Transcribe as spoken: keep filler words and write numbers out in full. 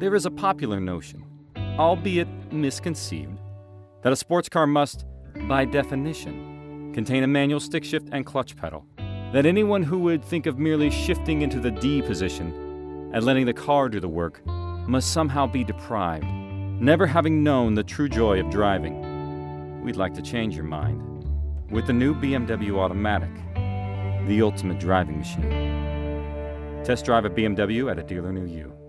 There is a popular notion, albeit misconceived, that a sports car must, by definition, contain a manual stick shift and clutch pedal. That anyone who would think of merely shifting into the D position and letting the car do the work must somehow be deprived, never having known the true joy of driving. We'd like to change your mind with the new B M W Automatic, the ultimate driving machine. Test drive a B M W at a dealer near you.